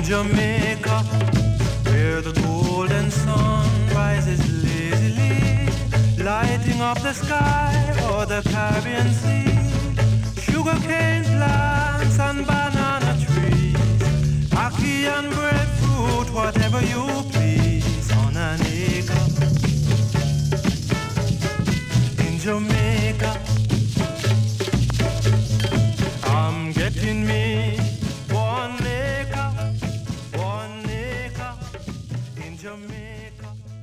Jamaica, where the golden sun rises lazily, lighting up the sky or the Caribbean Sea. Sugarcane plants and banana trees, ackee and breadfruit, whatever you please, on an acre in Jamaica. I'm getting me 1 acre in Jamaica.